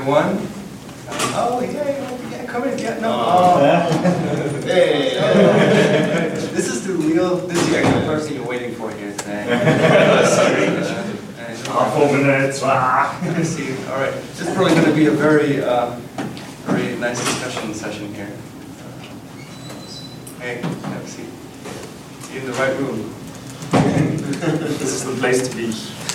everyone. Oh, yeah, come in. Yeah, no. Hey. This is the actual person you're waiting for here today. 4 minutes. I see. All right. This is probably going to be a very nice discussion session here. Hey, have a seat. You're in the right room. This is the place to be.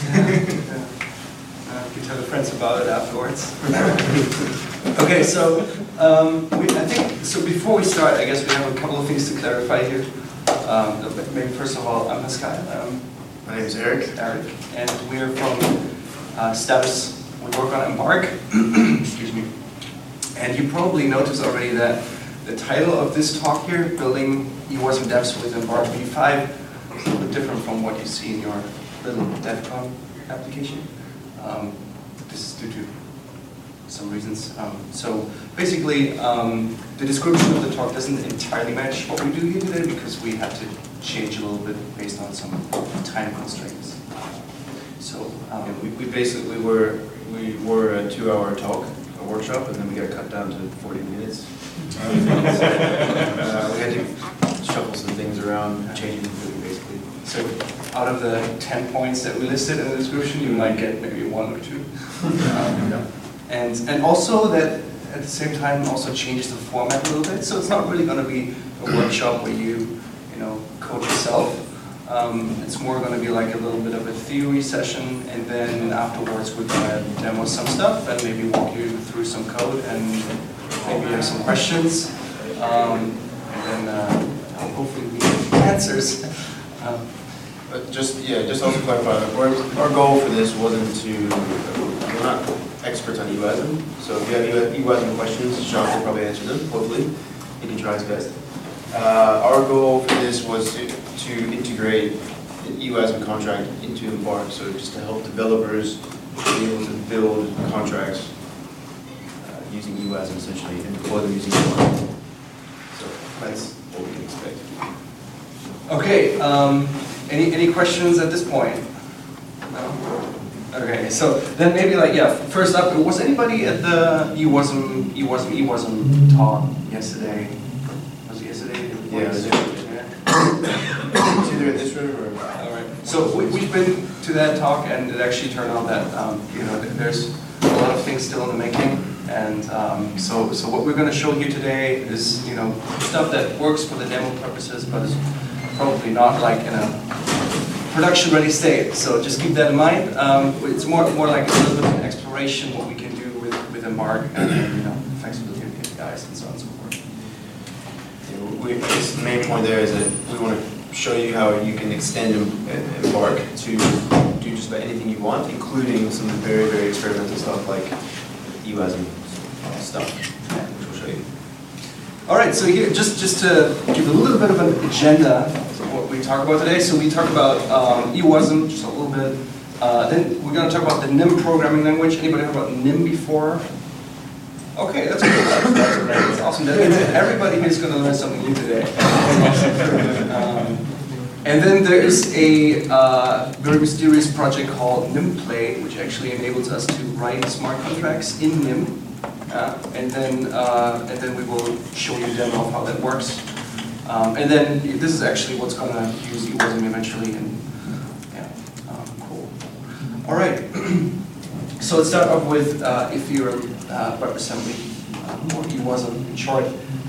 You tell the friends about it afterwards. Okay, so I think so. Before we start, I guess we have a couple of things to clarify here. Maybe first of all, I'm Pascal. My name is Eric. And we're from Status. We work on Embark. Excuse me. And you probably noticed already that the title of this talk here, Building EWASM Devs with Embark v5, is a little bit different from what you see in your little DevCon application. This is due to some reasons. So basically, the description of the talk doesn't entirely match what we do here today because we had to change a little bit based on some time constraints. So we basically were a 2-hour talk, a workshop, and then we got cut down to 40 minutes. We had to shuffle some things around, change them basically. So out of the 10 points that we listed in the description, you might get maybe 1 or 2. And also that at the same time also changes the format a little bit. So it's not really going to be a workshop where you code yourself. It's more going to be like a little bit of a theory session, and then afterwards we're going to demo some stuff and maybe walk you through some code and maybe have some questions. And then hopefully we get answers. But just also clarify, our goal for this wasn't to, we're not experts on EWASM, so if you have EWASM questions, Sean will probably answer them, hopefully. He can try his best. Our goal for this was to integrate the EWASM contract into Embark, so just to help developers be able to build contracts using EWASM essentially, and deploy them using Embark. So that's what we can expect. Okay, any questions at this point? No? Okay, so then maybe first up, was anybody at the EWASM talk yesterday? Was it yesterday? Yeah. It's either in this room or... All right. So we've been to that talk, and it actually turned out that there's a lot of things still in the making, and so what we're going to show you today is stuff that works for the demo purposes, but is probably not like in a production-ready state. So just keep that in mind. It's more like a little bit of an exploration what we can do with Embark and flexibility of APIs and so on and so forth. The main point there is that we want to show you how you can extend Embark to do just about anything you want, including some very, very experimental stuff like EWASM stuff, which we'll show you. All right, so here, just to give a little bit of an agenda of what we talk about today. So we talk about EWASM just a little bit. Then we're going to talk about the NIM programming language. Anybody heard about NIM before? Okay, that's great. That's great. That's awesome. That means that everybody here is going to learn something new today. And then there is a very mysterious project called NimPlay, which actually enables us to write smart contracts in NIM. And then we will show you a demo of how that works. And then this is actually what's going to use EWASM eventually. And cool. All right. So let's start off with Ethereum WebAssembly, or EWASM in short.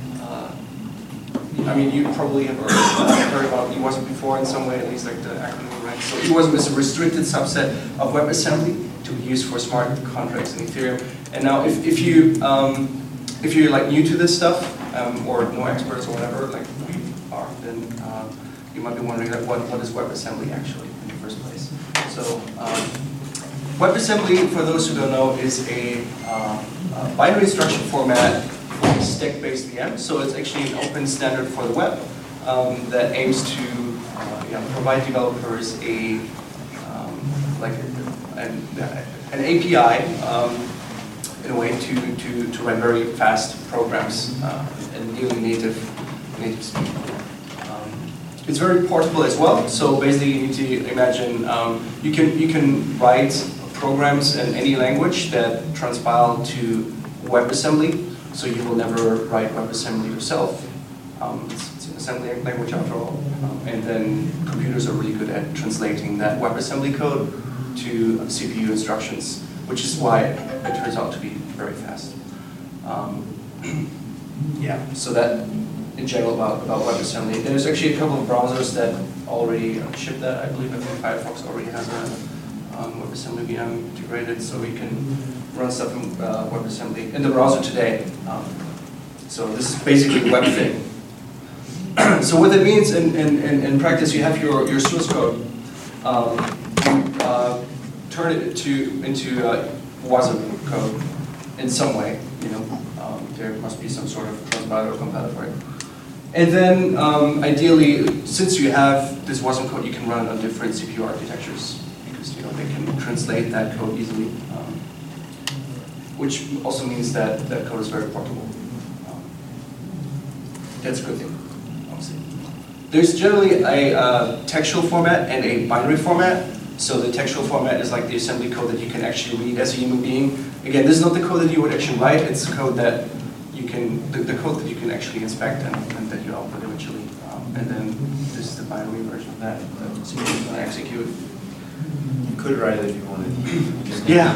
I mean, you probably have heard about EWASM before in some way, at least like the acronym, right? So EWASM is a restricted subset of WebAssembly to be used for smart contracts in Ethereum. And now, if you're like new to this stuff, or no experts or whatever, like we are, then you might be wondering like, what is WebAssembly actually in the first place? So WebAssembly, for those who don't know, is a binary instruction format for stack-based VM. So it's actually an open standard for the web that aims to provide developers an API in a way to write very fast programs in nearly native speed. It's very portable as well. So basically, you need to imagine you can write a programs in any language that transpile to WebAssembly, so you will never write WebAssembly yourself. It's an assembly language after all. And then computers are really good at translating that WebAssembly code to CPU instructions, which is why it turns out to be very fast. Yeah, so that in general about WebAssembly. There's actually a couple of browsers that already ship that. I believe Firefox already has a WebAssembly VM integrated, so we can run stuff in WebAssembly in the browser today. So this is basically web thing. So what that means in practice, you have your source code. You turn it into WASM code in some way. You know, there must be some sort of transpiler or compiler for it. And then, ideally, since you have this WASM code, you can run it on different CPU architectures because they can translate that code easily, which also means that that code is very portable. That's a good thing, obviously. There's generally a textual format and a binary format. So the textual format is like the assembly code that you can actually read as a human being. Again, this is not the code that you would actually write. It's code that you can, the code that you can actually inspect and that you output eventually. And then this is the binary version of that so you can execute. You could write it if you wanted. Yeah.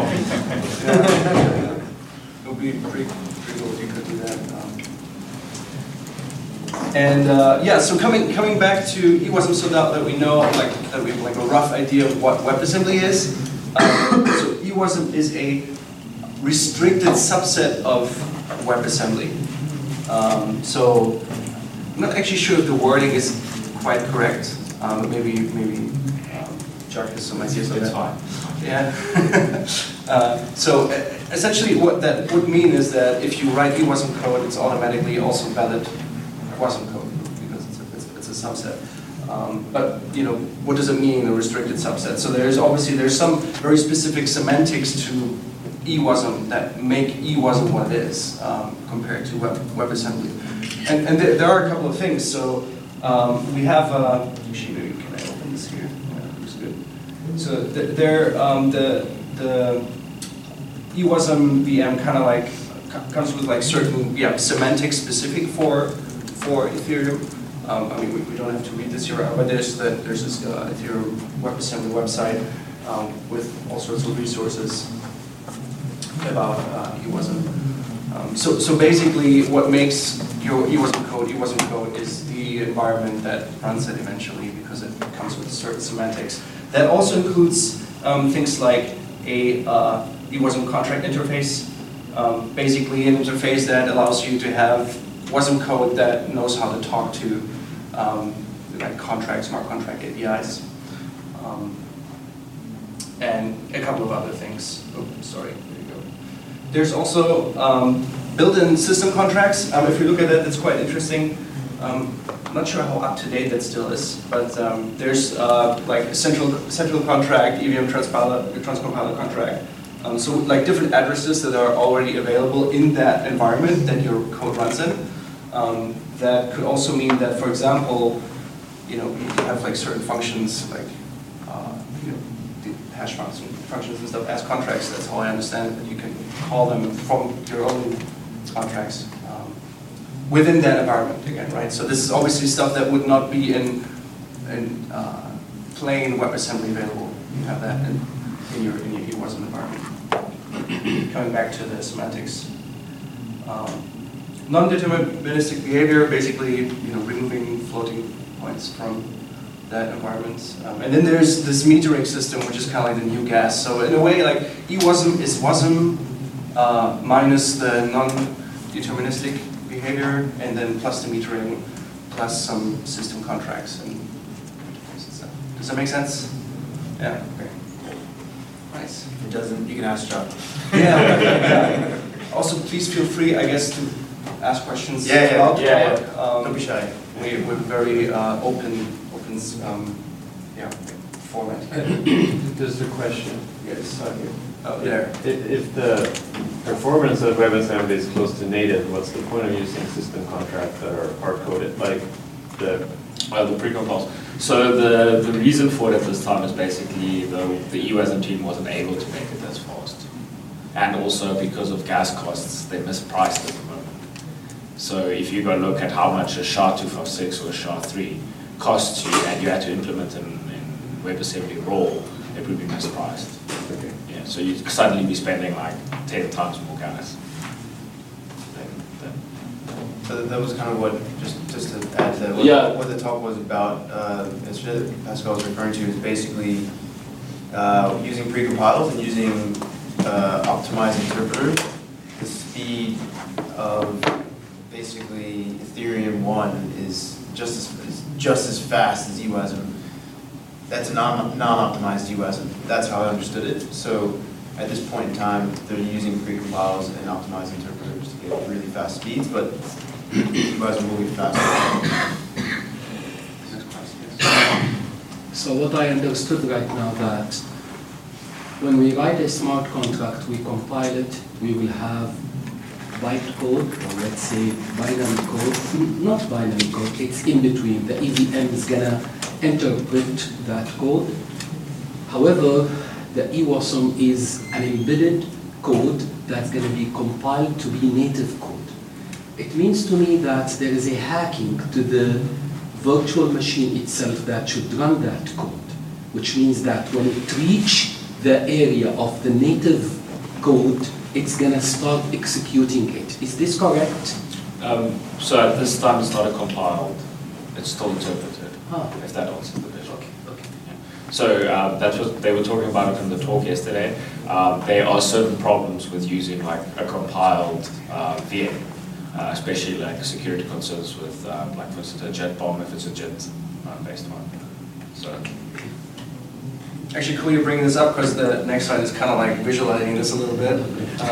It would be pretty cool if you could do that. And yeah, so coming back to EWASM, so now that we know, that we have like a rough idea of what WebAssembly is. So EWASM is a restricted subset of WebAssembly. So I'm not actually sure if the wording is quite correct. Maybe Jack has some ideas on that. It's fine. Yeah. So essentially, what that would mean is that if you write EWASM code, it's automatically also valid WASM code because it's a subset. But what does it mean, a restricted subset? So there's some very specific semantics to EWASM that make EWASM what it is compared to WebAssembly. And there are a couple of things. So we have actually, maybe can I open this here? Yeah, looks good. So the EWASM VM kind of like comes with like certain semantics specific for Ethereum. I mean, we don't have to read this here, but there's this Ethereum WebAssembly website with all sorts of resources about EWASM. So basically, what makes your EWASM code is the environment that runs it eventually, because it comes with certain semantics. That also includes things like a EWASM contract interface, basically an interface that allows you to have WASM code that knows how to talk to like smart contract APIs, and a couple of other things. Oh, sorry, there you go. There's also built-in system contracts. If you look at that, that's quite interesting. I'm not sure how up-to-date that still is, but there's like a central contract, EVM transcompiler contract. So like different addresses that are already available in that environment that your code runs in. That could also mean that, for example, you have like certain functions like the hash functions and stuff as contracts. That's how I understand it. That you can call them from your own contracts within that environment again, right? So this is obviously stuff that would not be in plain WebAssembly available. You have that in your EWASM environment. Coming back to the semantics. Non-deterministic behavior, basically, removing floating points from that environment. And then there's this metering system, which is kind of like the new gas. So in a way, like EWASM is WASM minus the non-deterministic behavior, and then plus the metering, plus some system contracts and stuff. Does that make sense? Yeah. Okay. Nice. If it doesn't, you can ask John. Yeah. Also, please feel free, I guess, to ask questions about the talk. Don't be shy. We're very open format. Just a question. Yes, there. If the performance of WebAssembly is close to native, what's the point of using system contracts that are hard-coded? Like the The pre-compiles. So the reason for it at this time is basically the EWASM team wasn't able to make it as fast. And also because of gas costs, they mispriced at the moment. So if you go look at how much a SHA-256 or a SHA-3 costs you, and you had to implement in WebAssembly raw, it would be mispriced. Okay. Yeah, so you'd suddenly be spending like 10 times more gas. So that was kind of what, just to add to that, what the talk was about, as Pascal was referring to, is basically using precompiles and using optimized interpreters. The speed of basically Ethereum 1 is just as fast as EWASM. That's a non-optimized EWASM. That's how I understood it. So at this point in time, they're using precompiles and optimized interpreters to get really fast speeds, but EWASM will be faster. So what I understood right now that when we write a smart contract, we compile it, we will have bytecode, or let's say binary code, not binary code, it's in between. The EVM is gonna interpret that code. However, the EWASM is an embedded code that's gonna be compiled to be native code. It means to me that there is a hacking to the virtual machine itself that should run that code, which means that when it reaches the area of the native code, it's going to start executing it. Is this correct? So at this time it's not a compiled, it's still interpreted, if that answers the question. Okay. Yeah. So that's what they were talking about it in the talk yesterday. There are certain problems with using like a compiled VM. Especially like security concerns with, like for instance, a jet bomb if it's a jet-based one. So, Actually, cool you're bringing this up because the next slide is kind of like visualizing this a little bit.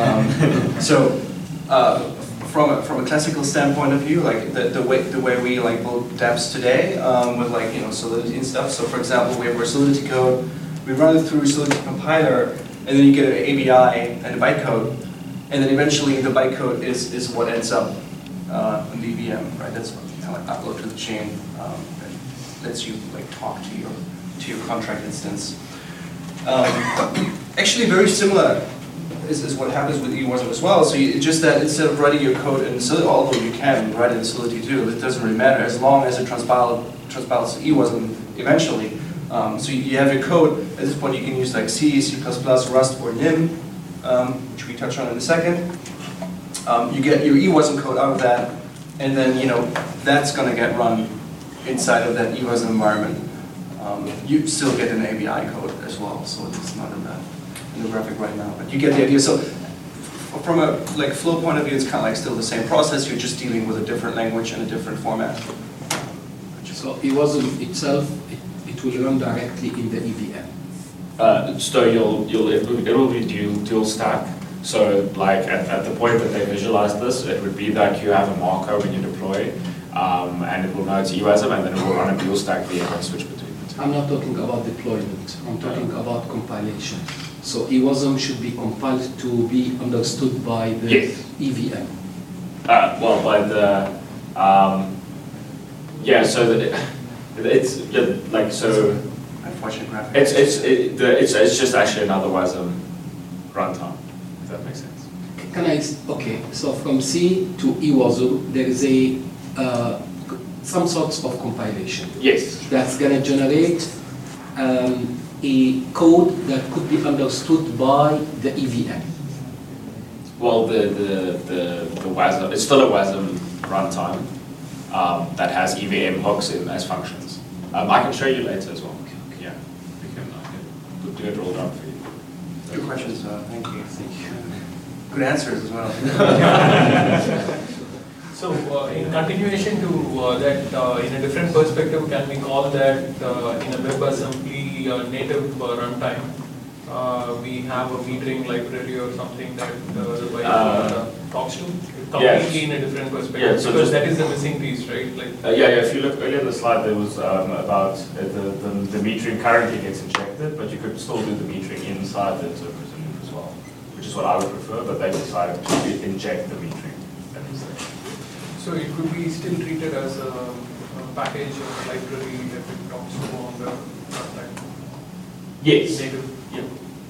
From a classical standpoint of view, like the way we like build dApps today, with like Solidity and stuff. So for example, we have our Solidity code, we run it through Solidity compiler, and then you get an ABI and a bytecode. And then eventually the bytecode is what ends up in the VM, right? That's what you kind of like upload to the chain that lets you like talk to your contract instance. Actually, very similar is what happens with EWASM as well. So it's just that instead of writing your code in Solidity, although you can write it in Solidity too, it doesn't really matter as long as it transpiles to EWASM eventually. So you have your code. At this point, you can use like C, C++, Rust, or NIM. Which we touch on in a second. You get your EWASM code out of that, and then that's going to get run inside of that EWASM environment. You still get an ABI code as well, so it's not in the graphic right now, but you get the idea. So from a like flow point of view, it's kind of like still the same process. You're just dealing with a different language and a different format. So EWASM itself, it will run directly in the EVM. So it will be dual stack. So like at the point that they visualize this, it would be that you have a marker when you deploy, and it will know it's EWASM, and then it will run a dual stack VM and switch between the two. I'm not talking about deployment, I'm talking about compilation. So EWASM should be compiled to be understood by the EVM. Well, by the, so it's like, so it's just actually another WASM runtime, if that makes sense. Okay, so from C to EWASM, there is some sorts of compilation. Yes. That's going to generate a code that could be understood by the EVM. Well, the WASM, it's still a WASM runtime that has EVM hooks in as functions. I can show you later as well. Yeah, we can do it rolled up for you. Good questions, thank you. Good answers as well. So, in continuation to that, in a different perspective, can we call that in a WebAssembly native runtime, we have a metering library or something that the bytecode talks to? Completely in a different perspective, yeah, so because that is the missing piece, right? Like, if you look earlier in the slide, there was about the metering currently gets injected, but you could still do the metering inside the interpreter loop as well, which is what I would prefer, but they decided to inject the metering that is there. so it could be still treated as a package or library if it comes to on the runtime? Yes. Native. Yeah.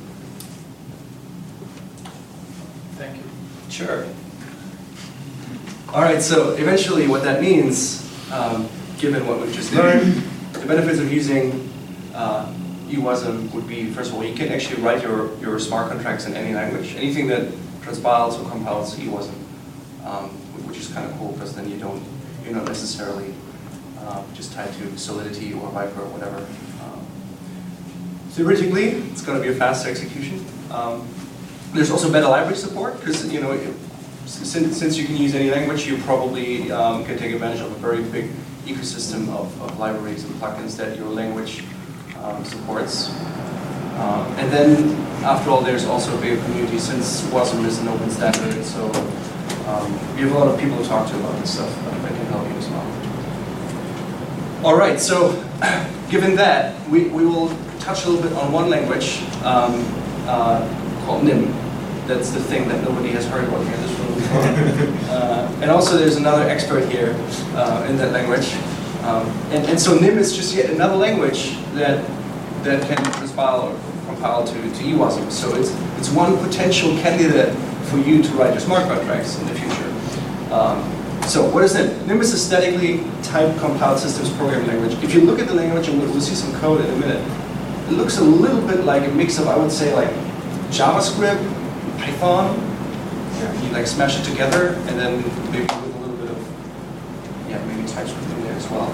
Thank you. Sure. All right, so eventually what that means, given what we've just learned, the benefits of using EWASM would be, first of all, you can actually write your smart contracts in any language. Anything that transpiles or compiles EWASM, which is kind of cool because then you're not necessarily just tied to Solidity or Viper or whatever. Theoretically, it's going to be a faster execution. There's also better library support because since you can use any language, you probably can take advantage of a very big ecosystem of libraries and plugins that your language supports. And then, after all, there's also a bigger community since WASM is an open standard, so we have a lot of people to talk to about this stuff that can help you as well. All right, so given that, we will touch a little bit on one language called NIM. That's the thing that nobody has heard about here in this room before. And also there's another expert here in that language. And so NIM is just yet another language that can transpile or compile to EWASM. So it's one potential candidate for you to write your smart contracts in the future. So what is NIM? NIM is a statically typed compiled systems programming language. If you look at the language, and we'll see some code in a minute, it looks a little bit like a mix of, I would say, like JavaScript, Python. You like smash it together, and then maybe with a little bit of, maybe TypeScript in there as well.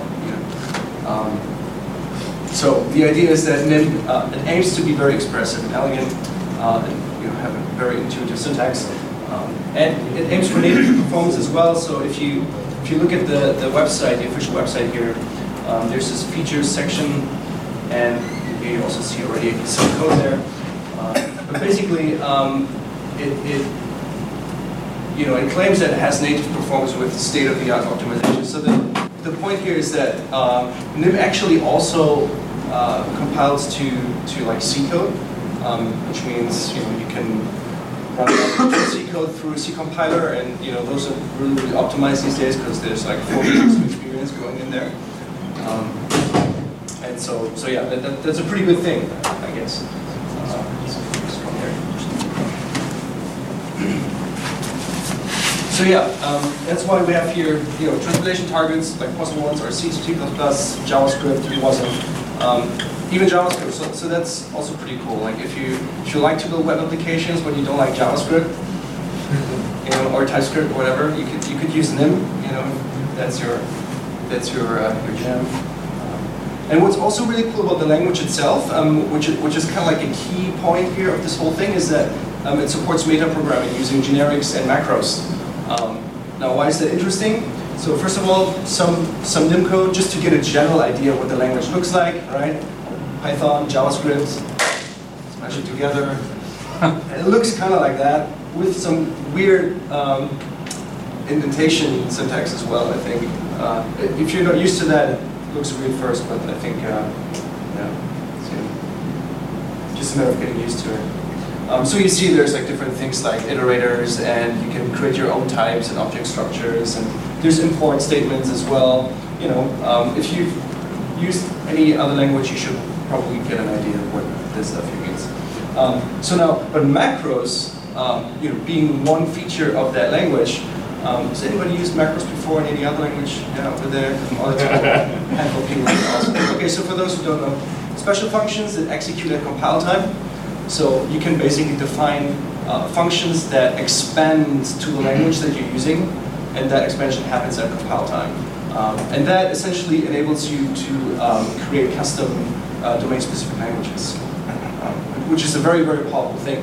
So the idea is that NIM it aims to be very expressive and elegant, and have a very intuitive syntax, and it aims for native performance as well. So if you look at the website, the official website here, there's this features section, and you also see already some code there. But basically, it claims that it has native performance with state-of-the-art optimization. So the point here is that NIM actually also compiles to like C code, which means you can run C code through a C compiler, and those are really optimized these days because there's like 4 years of experience going in there. And so yeah, that's a pretty good thing, I guess. So yeah, that's why we have here, translation targets like possible ones are C, C++, JavaScript, EWASM, even JavaScript. So that's also pretty cool. Like if you like to build web applications but you don't like JavaScript, or TypeScript or whatever, you could use NIM. That's your jam. And what's also really cool about the language itself, which is kind of like a key point here of this whole thing, is that it supports metaprogramming using generics and macros. Now, why is that interesting? So first of all, some NIM code, just to get a general idea of what the language looks like, right? Python, JavaScript, smash it together. And it looks kind of like that, with some weird indentation syntax as well, I think. If you're not used to that, it looks weird first, but I think, it's just a matter of getting used to it. So you see there's like different things like iterators, and you can create your own types and object structures, and there's import statements as well. If you've used any other language, you should probably get an idea of what this stuff here means. But macros, being one feature of that language, has anybody used macros before in any other language? Yeah, over there, handful of people. Awesome. Okay, so for those who don't know, special functions that execute at compile time. So you can basically define functions that expand to the language that you're using, and that expansion happens at compile time. And that essentially enables you to create custom domain-specific languages, which is a very, very powerful thing.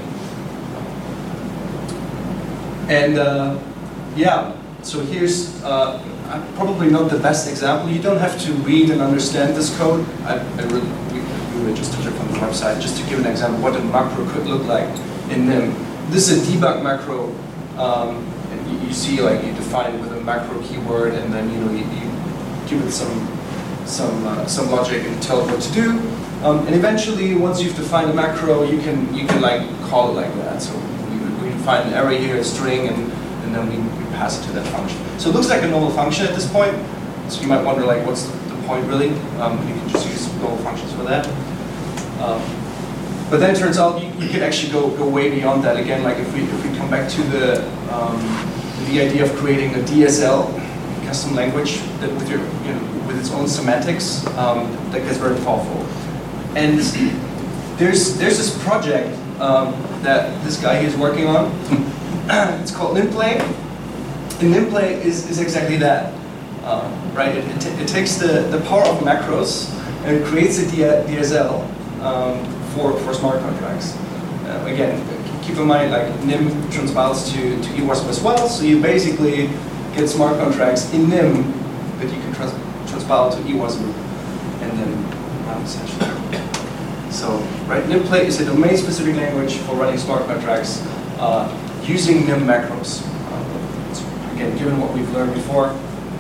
And so here's probably not the best example. You don't have to read and understand this code. We just took it from the website just to give an example of what a macro could look like in NIM. This is a debug macro, and you see like you define it with a macro keyword, and then you give it some logic and tell it what to do. And eventually, once you've defined a macro, you can like call it like that. So we define an array here, a string, and then we pass it to that function. So it looks like a normal function at this point. So you might wonder, like, what's the point really? You can just use global functions for that. But then it turns out you can actually go way beyond that. Again, like if we come back to the idea of creating a DSL custom language that with with its own semantics, that gets very powerful. And there's this project that this guy is working on. It's called NimPlay. And NimPlay is exactly that, right? It takes the power of macros and it creates a DSL for smart contracts. Again, keep in mind, like NIM transpiles to EWASM as well, so you basically get smart contracts in NIM that you can transpile to EWASM and then run essentially. So, right, NimPlay is a domain-specific language for running smart contracts using NIM macros. Again, given what we've learned before,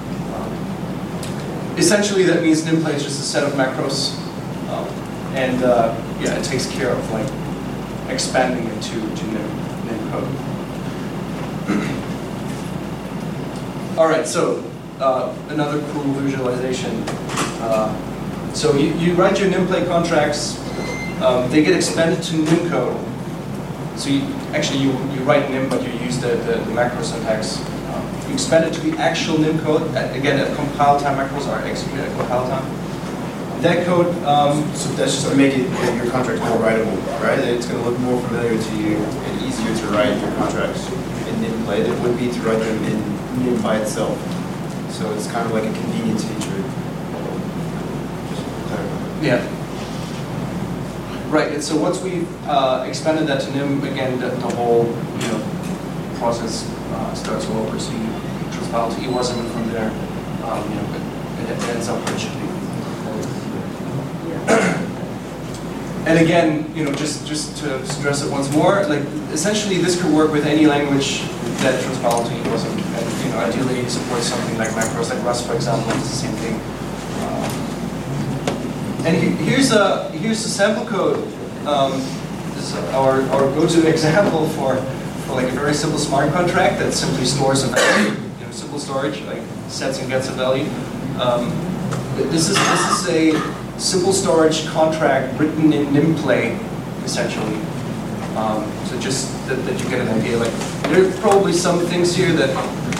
essentially that means NimPlay is just a set of macros. Yeah, it takes care of like expanding it to NIM code. All right, so another cool visualization. So you write your NimPlay contracts, they get expanded to NIM code. So you write NIM, but you use the macro syntax. You expand it to the actual NIM code. Again, at compile time, macros are executed at compile time. That code, So that's just to make it your contracts more writable, right? It's going to look more familiar to you and easier to write your contracts in NimPlay than it would be to write them in NIM by itself. So it's kind of like a convenience feature. Just to clarify. yeah. Right, and so once we've expanded that to NIM, again, the whole process starts all over. So you transpile to EWASM, and from there, it ends up where it should be. And again, just to stress it once more, like essentially this could work with any language that transpile to EWASM, and ideally supports something like macros, like Rust, for example. It's the same thing. And here's a sample code. This is our go-to example for like a very simple smart contract that simply stores a value. Simple storage, like sets and gets a value. This is a simple storage contract written in NimPlay, essentially. So just that you get an idea. Like there are probably some things here that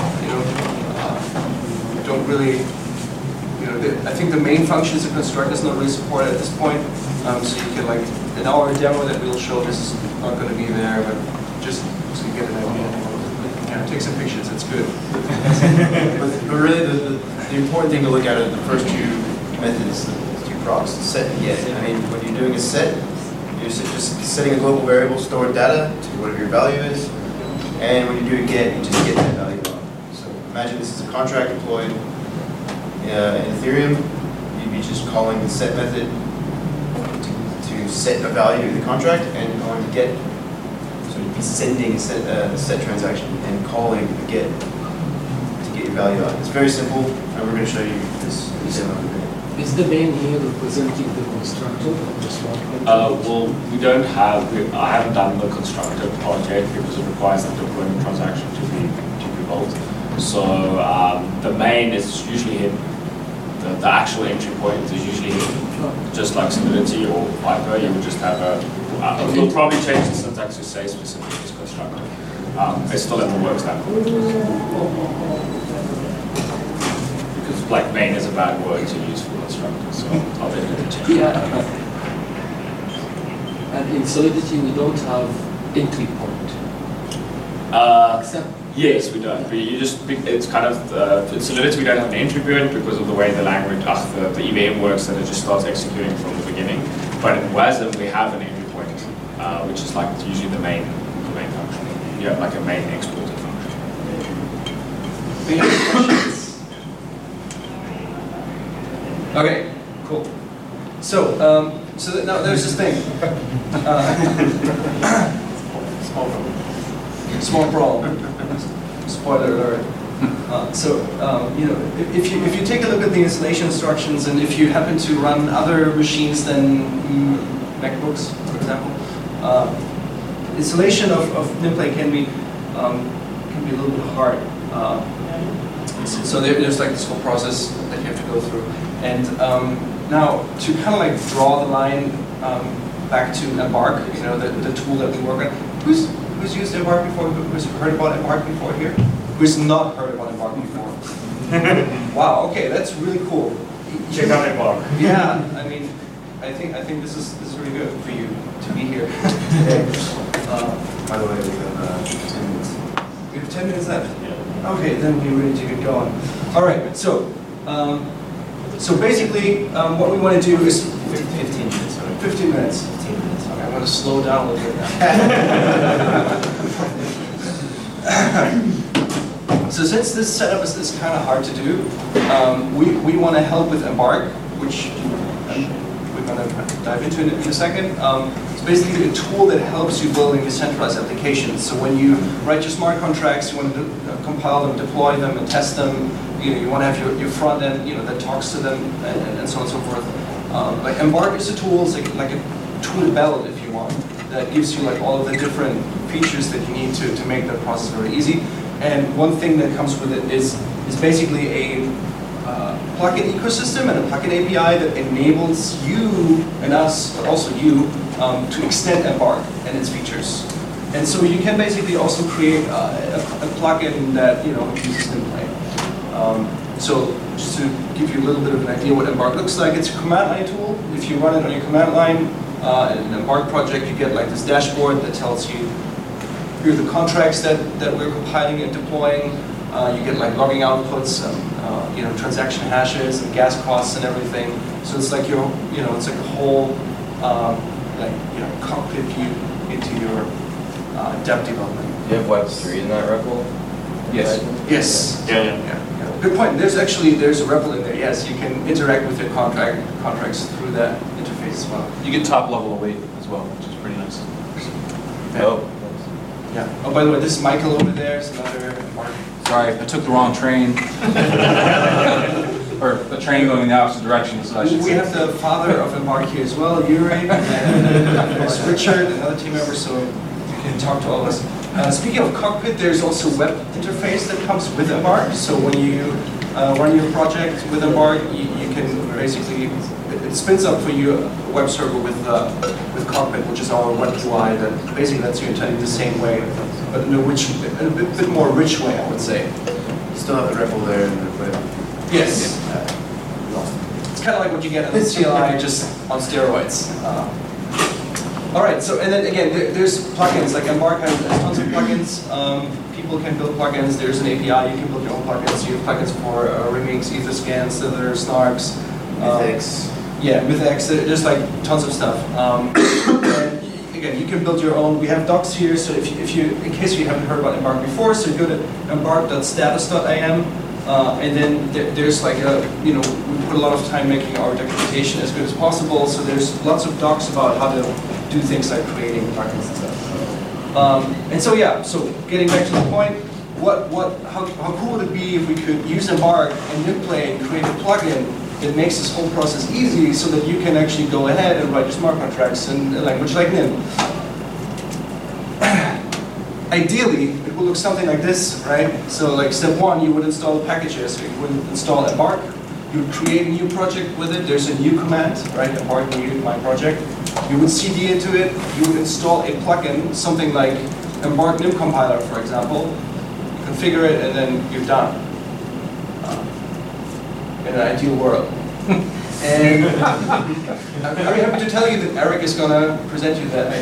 don't really. I think the main functions of construct is not really supported at this point. So you can, like, in our demo that we'll show, this is not going to be there, but just so you get an idea. Take some pictures, it's good. but really, the important thing to look at are the first two methods, the two procs, set and get. I mean, when you're doing a set, you're just setting a global variable, stored data to whatever your value is. And when you do a get, you just get that value on. So imagine this is a contract deployed in Ethereum. You'd be just calling the set method to set a value in the contract and going to get. So you'd be sending a set transaction and calling a get to get your value out. It's very simple, and we're going to show you this demo. Is the main here representing the constructor of the smart contract? Well, I haven't done the constructor part yet because it requires the deployment transaction to be built. So the main is usually hidden. The actual entry point is usually hidden. Just like Solidity or Viper, you would just have you'll probably change the syntax to say specifically as constructor. It's still in the works now. Because like main is a bad word to use for constructor, so I'll definitely change it. Yeah. And in Solidity we don't have entry point. Except Yes, we don't. It's kind of, in Solidity we don't have an entry point because of the way the language, the EVM works, that it just starts executing from the beginning. But in WASM we have an entry point, which is like usually the main function. You have like a main exported function. Any other questions? Okay, cool. So, now there's this thing. Small problem. Spoiler alert. If you take a look at the installation instructions, and if you happen to run other machines than MacBooks, for example, installation of NimPlay can be a little bit hard. So there's like this whole process that you have to go through. And now, to kind of like draw the line back to Embark, you know, the tool that we work on. Who's used Embark before? Who's heard about Embark before here? Who's not heard about Embark before? Wow. Okay, that's really cool. Check out Embark. Yeah, I mean, I think this is really good for you to be here. By the way, we have 10 minutes. We have 10 minutes left. Okay, then we're ready to get going. All right. So basically, what we want to do is 15 minutes, sorry. 15 minutes. 15 minutes. Okay, I'm going to slow down a little bit now. So since this setup is kind of hard to do, we want to help with Embark, which we're going to dive into in a second. It's basically a tool that helps you building decentralized applications. So when you write your smart contracts, you want to compile them, deploy them, and test them. You want to have your front end, that talks to them, and so on and so forth. Like Embark is a tool, it's like a tool belt, if you want, that gives you like all of the different features that you need to make that process very easy. And one thing that comes with it is basically a plugin ecosystem and a plugin API that enables you and us, but also you, to extend Embark and its features. And so you can basically also create a plugin that uses Nimplay. So just to give you a little bit of an idea what Embark looks like, it's a command line tool. If you run it on your command line in an Embark project, you get like this dashboard that tells you here are the contracts that we're compiling and deploying. You get like logging outputs, transaction hashes and gas costs and everything. So it's like it's like a whole cockpit view into your dev development. You have Web3 in that REPL? Yes. Yes. Yeah. Good point. There's a REPL in there. Yes, you can interact with your contracts through that interface as well. You get top level await as well, which is pretty nice. Oh. Yeah. Oh, by the way, this is Michael over there. It's another Embark. Sorry, I took the wrong train. Or the train going in the opposite direction, so I should We say. have the father of Embark here as well, Yuri, and there's Richard, another team member, so you can talk to all of us. Speaking of cockpit, there's also a web interface that comes with Embark. So when you run your project with Embark, you can basically, it spins up for you a web server with Cockpit, which is our web UI that basically lets you interact the same way, but in a bit more rich way, I would say. You still have the REPL there in the web. Yes. It's kind of like what you get on the CLI, just on steroids. All right, so, and then again, there's plugins, like Embark has tons of plugins. People can build plugins. There's an API, you can build your own plugins. You have plugins for Remix, Etherscan, Slither, Snarks. Mythics. Yeah, Mythics, there's like tons of stuff. And again, you can build your own. We have docs here, so if you, in case you haven't heard about Embark before, so you go to embark.status.im. And then there's like we put a lot of time making our documentation as good as possible. So there's lots of docs about how to do things like creating plugins and stuff. And so yeah, so getting back to the point, how cool would it be if we could use Embark and Nimplay and create a plugin that makes this whole process easy, so that you can actually go ahead and write your smart contracts in a language like Nim. Ideally, it will look something like this, right? So like step one, you would install the packages. You would install Embark. You would create a new project with it. There's a new command, right? Embark new my project. You would CD into it. You would install a plugin, something like Embark Nim compiler, for example. You configure it, and then you're done. In an ideal world. And I'm very happy to tell you that Eric is going to present you that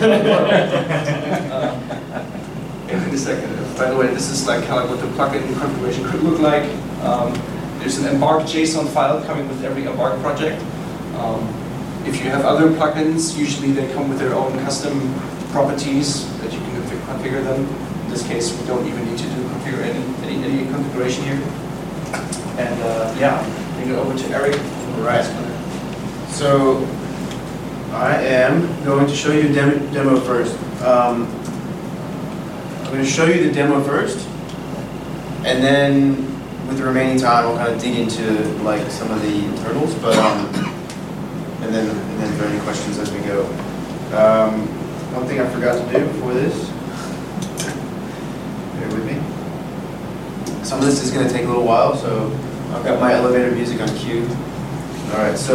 in a second. By the way, this is like kind of what the plugin configuration could look like. There's an Embark JSON file coming with every Embark project. If you have other plugins, usually they come with their own custom properties that you can configure them. In this case, we don't even need to configure any configuration here. And yeah, I go over to Eric. Right. So I am going to show you the demo first. I'm going to show you the demo first, and then with the remaining time, I'll kind of dig into like some of the internals, but and then if there are any questions as we go. One thing I forgot to do before this. Bear with me. Some of this is going to take a little while, so I've got my elevator music on cue. All right, so,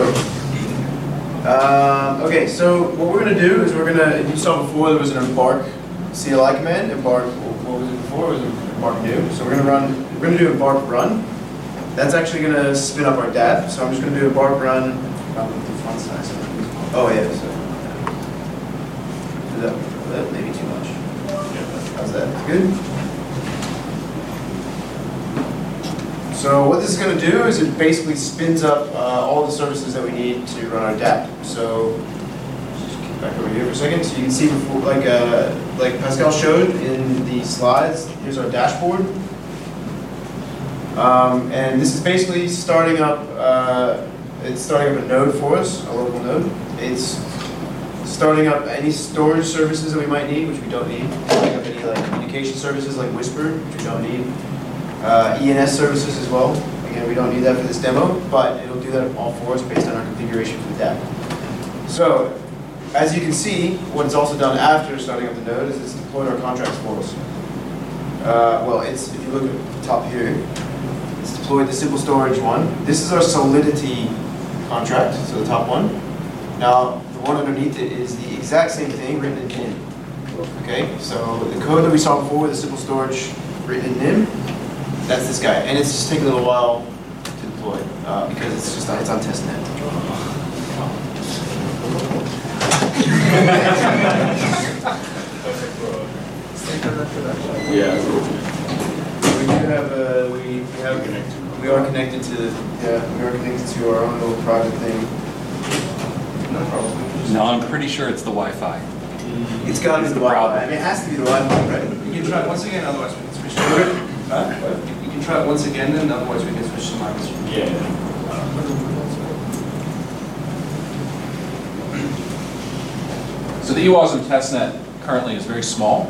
okay, so what we're gonna do is you saw before there was an embark CLI command. Embark, what was it before? It was embark new. So we're gonna do embark run. That's actually gonna spin up our DApp. So I'm just gonna do embark run. Oh yeah, so. That maybe too much. How's that? Good? So what this is going to do is it basically spins up all the services that we need to run our DApp. So just kick back over here for a second. So you can see before, like Pascal showed in the slides, here's our dashboard. And this is basically starting up, it's starting up a node for us, a local node. It's starting up any storage services that we might need, which we don't need. Starting up any communication services like Whisper, which we don't need. ENS services as well. Again, we don't need that for this demo, but it'll do that all for us based on our configuration for the DApp. So, as you can see, what it's also done after starting up the node is it's deployed our contracts for us. Well, if you look at the top here, it's deployed the simple storage one. This is our Solidity contract, so the top one. Now, the one underneath it is the exact same thing written in NIM. Okay, so the code that we saw before with the simple storage written in NIM, that's this guy, and it's just taking a little while to deploy because it's on testnet. Yeah. We are connected to our own little private thing. No problem. No, I'm pretty sure it's the Wi-Fi. It's got to be the Wi-Fi. I mean, it has to be the Wi-Fi, right? You can try it once again, otherwise we can switch to Marcus. You can try it once again, then otherwise we can switch to Marcus. Yeah. So the EWASM testnet currently is very small.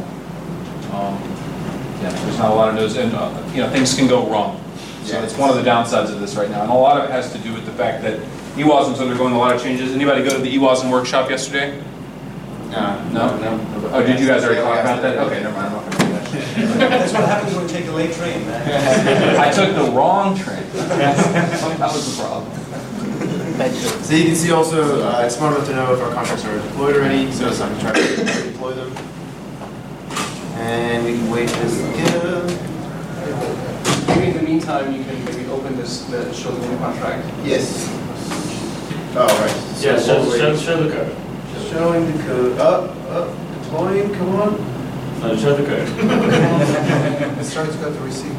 Yeah, there's not a lot of nodes, and things can go wrong. So it's one of the downsides of this right now, and a lot of it has to do with the fact that EWASM's undergoing a lot of changes. Anybody go to the EWASM workshop yesterday? No. Oh, did you guys already talk about that? Okay, never mind. I'm not going to do that. That's what happens when we take a late train, man. I took the wrong train. That was the problem. So you can see also, it's smart enough to know if our contracts are deployed already, so it's not going to try to deploy them. And we can wait this again. Maybe in the meantime, you can maybe open this that shows the new contract. Yes. Oh, right. Yeah, So show the code. showing the code. Deploying, come on. No, show the code. It starts got the receipt.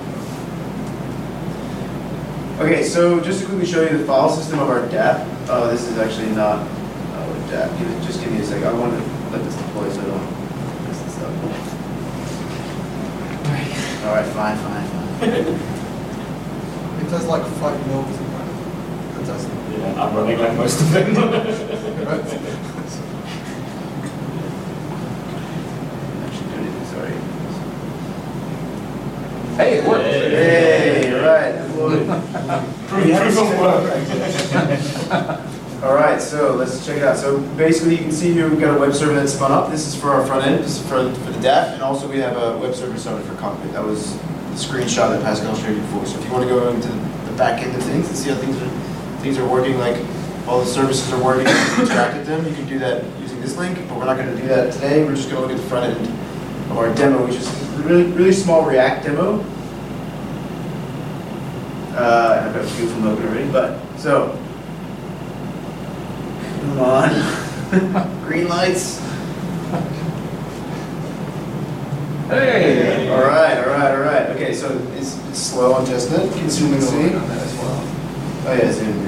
Okay, so just to quickly show you the file system of our DApp. Oh, this is actually not DApp. Just give me a second. I want to let this deploy so I don't mess this up. All right, fine. It does like 5 mils. It doesn't. Yeah, I'm running like most of them. Sorry. Hey, it worked. Hey, all right. Proof of work. All right, so let's check it out. So basically, you can see here we've got a web server that's spun up. This is for our front end, this is for the DApp, and also we have a web server started for Cockpit. That was the screenshot that Pascal showed you before. So if you want to go into the back end of things and see how things are working, like all the services are working, and interact with them, you can do that using this link. But we're not going to do that today. We're just going to look at the front end of our demo, which is a really small React demo. I've got a few from open already, but so. Come on. Green lights. Hey! All right. Okay, so it's slow on testnet, consuming C. On that as well. Oh yeah, zoom.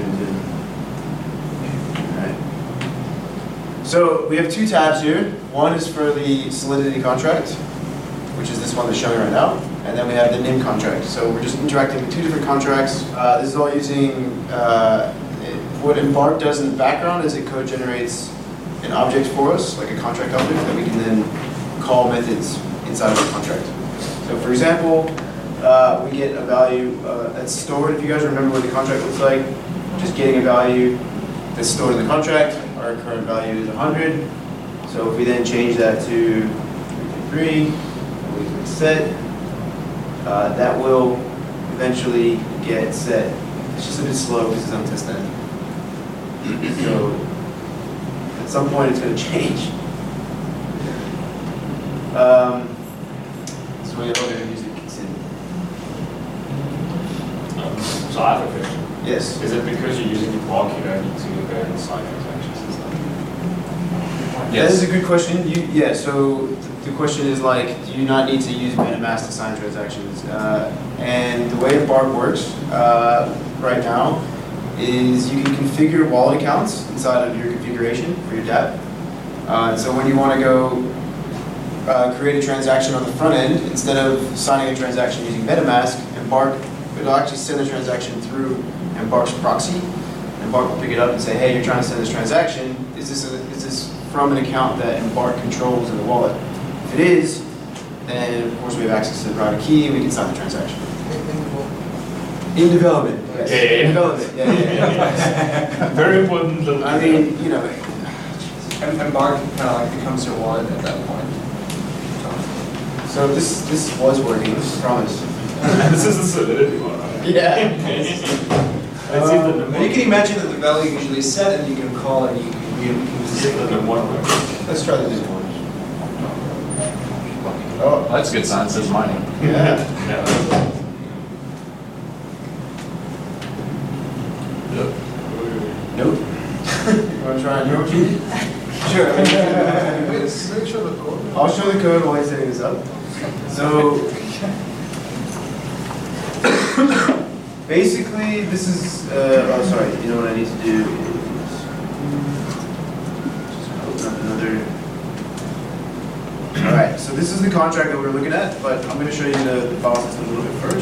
All right. So we have 2 tabs here. One is for the Solidity contract, which is this one that's showing right now. And then we have the NIM contract. So we're just interacting with 2 different contracts. This is all using what Embark does in the background is it code generates an object for us, like a contract object, that we can then call methods inside of the contract. So for example, we get a value that's stored. If you guys remember what the contract looks like, just getting a value that's stored in the contract. Our current value is 100. So if we then change that to 3, we click set, that will eventually get set It's just a bit slow because it's on test net. So at some point it's going to change. So we have other music. So I have a question. Yes. Is it because you're using Embark, you don't need to go and sign transactions and stuff? That is a good question. Yeah, so the question is like, do you not need to use MetaMask to sign transactions? And the way Embark works right now is you can configure wallet accounts inside of your configuration for your dApp. So when you want to go create a transaction on the front end, instead of signing a transaction using MetaMask, Embark, it'll actually send the transaction through Embark's proxy. Embark will pick it up and say, hey, you're trying to send this transaction. Is this from an account that Embark controls in the wallet? If it is, then of course we have access to the private key and we can sign the transaction. In development, yes. Yeah. In development, yeah. Very important. I mean, you know, Embark kind of like becomes your wallet at that point. so this was working, I promise. This is the Solidity one, right? Yeah. But you can imagine that the value usually is set and you can call and you can Particularly the one way. Let's try the new one. Oh, That's a good sign, it says mining. yeah. Yeah. Nope. You want to try a new key? Sure. Make sure the code. I'll show the code while he's setting this up. So, basically, this is, oh sorry, you know what I need to do is just open up another. Alright, so this is the contract that we're looking at, but I'm going to show you the file system a little bit first.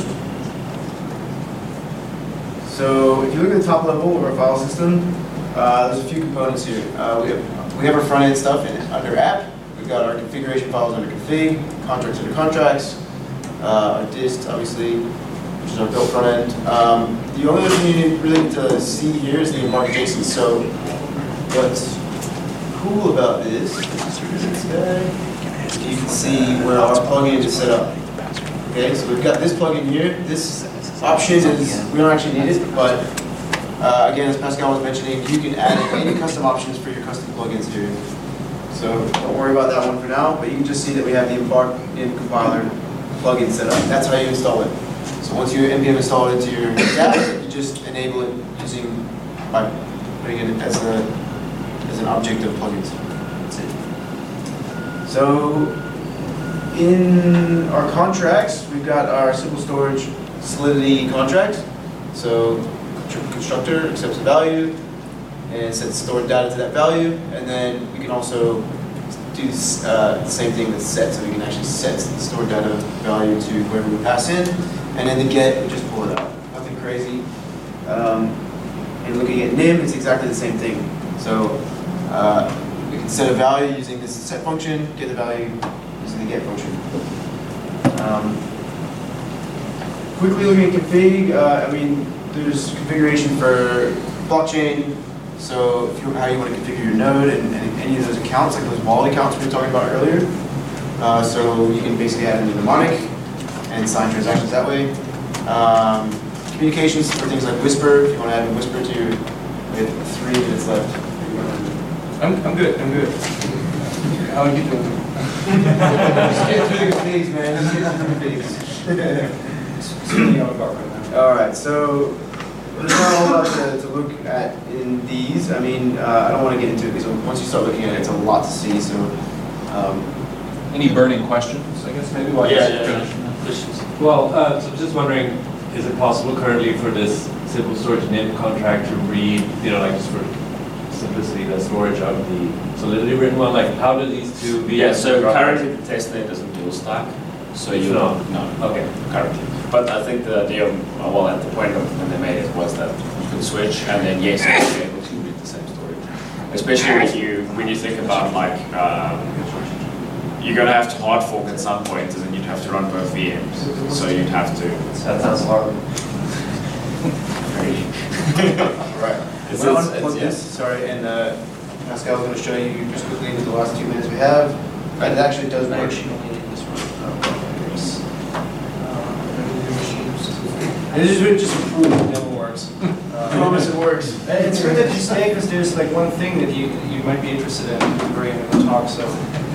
So, if you look at the top level of our file system, there's a few components here. We have our front end stuff under app. We've got our configuration files under config, contracts under contracts, our dist, obviously, which is our built front end. The only other thing you really need to see here is the Embark JSON. So what's cool about this is you can see where our plugin is set up. Okay, so we've got this plugin here. This option is, we don't actually need it, but again, as Pascal was mentioning, you can add any custom options for your custom plugins here. So don't worry about that one for now, but you can just see that we have the Embark in compiler plugin set up. That's how you install it. So once you npm install it into your dApp, you just enable it by putting it as an object of plugins. That's it. So in our contracts, we've got our simple storage Solidity contract. So constructor accepts a value and sets stored data to that value, and then we can also do the same thing with set, so we can actually set the stored data value to wherever we pass in, and then the get, we just pull it out. Nothing crazy. And looking at NIM, it's exactly the same thing. So we can set a value using this set function, get the value using the get function. Quickly looking at config, I mean, there's configuration for blockchain, so if how you want to configure your node and any of those accounts, like those wallet accounts we were talking about earlier. So you can basically add a mnemonic and sign transactions that way. Communications for things like Whisper, if you want to add a Whisper to your, we have 3 minutes left. I'm good. How are you doing? Just get through the configs, man. Just get through the configs. All right, so there's not a whole lot to look at in these. I mean, I don't want to get into it because once you start looking at it, it's a lot to see. So, Any burning questions, I guess, maybe? While Yeah. Well, so just wondering, is it possible currently for this simple storage NIM contract to read, like just for simplicity, the storage of the Solidity written one? Like, how do these two be? Yeah, so currently the testnet doesn't dual stack, so you No. no, Okay. currently. But I think the idea, well, at the point of when they made it was that you could switch, and then yes, you'd be able to read the same storage. Especially when you think about like you're gonna have to hard fork at some point, and then you'd have to run both VMs. So you'd have to. That sounds hard. right. Sorry, and Pascal is going to show you just quickly into the last 2 minutes we have. Right, it actually does work. This is really just a proof it never works. works. Promise it works. It's good that you stay because there's like one thing that you might be interested in during the talk. So.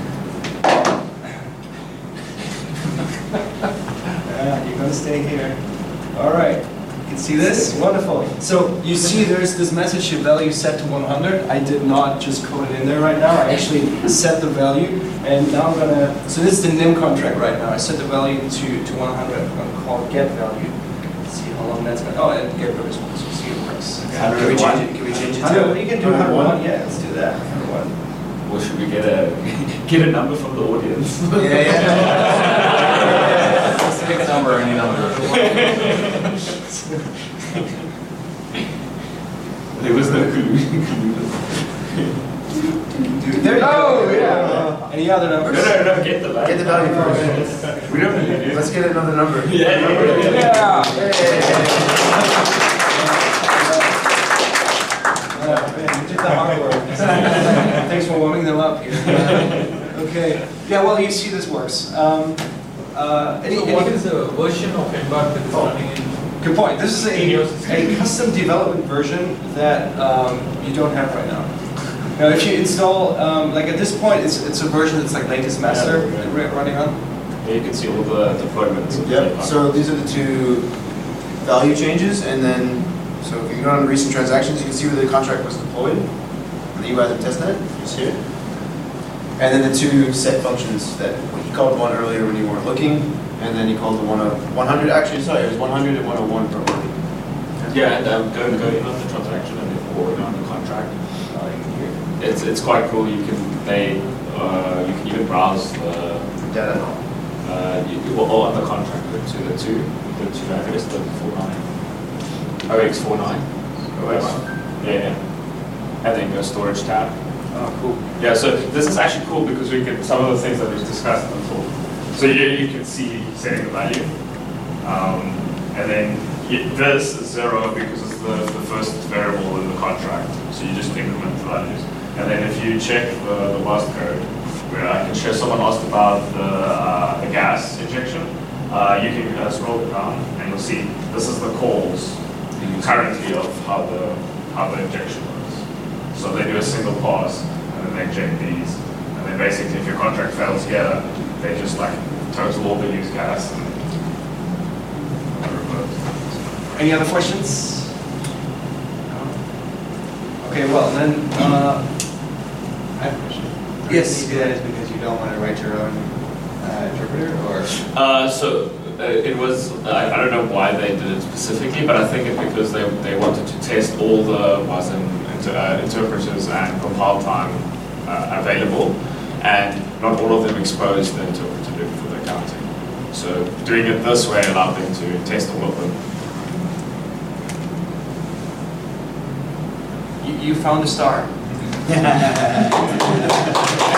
You're gonna stay here. All right. You can see this? Wonderful. So you see there's this message your value set to 100. I did not just code it in there right now. I actually set the value, and now I'm gonna, so this is the NIM contract right now. I set the value to 100. I'm gonna call get value. Let's see how long that's gonna, oh, and get purpose one, so see it works. Can we change it? Can we change it to? 100, you can do 101, yeah, let's do that. 101. Or should we get a number from the audience? Let's pick a number, any number. There was no clue. There you go. Yeah. Any other numbers? No, get the value. Get the value first. We don't need to. Let's get another number. Yeah. Man, you did the hard work. Thanks for warming them up here. Okay. Yeah, well, you see this works. So what is the version of Embark that is running in? Good point. This is a custom development version that you don't have right now. Now, if you install, like at this point, it's a version that's like latest master running on. Yeah, you can see all the deployments. Yep, so these are the two value changes, and then, so if you go on recent transactions, you can see where the contract was deployed, on the UISM testnet, just here. And then the two set functions that, he called one earlier when you weren't looking, and then he called the 100, actually, sorry, it was 100 and 101 probably. Yeah, and go in on the transaction and then forward on the contract. It's quite cool. You can even browse the Data. Or on the contract to the two values, the 49. OX49. Yeah. And then your storage tab. Oh, cool. Yeah, so this is actually cool because we can, some of the things that we've discussed before. So you can see setting the value. And then this is 0 because it's the first variable in the contract. So you just increment the values. And then if you check the last code, where I can share, someone asked about the gas injection, you can scroll down and you'll see this is the calls currently of how the injection works. So they do a single pass and then they inject these. And then basically if your contract fails here, they just like total all the used gas and reverse. Any other questions? Okay, well, then, I have a question. Yes. Maybe that is because you don't want to write your own interpreter, or? It was, I don't know why they did it specifically, but I think it's because they wanted to test all the WASM interpreters and compile time available, and not all of them exposed the interpreter for the counting. So doing it this way allowed them to test all of them. You found a star.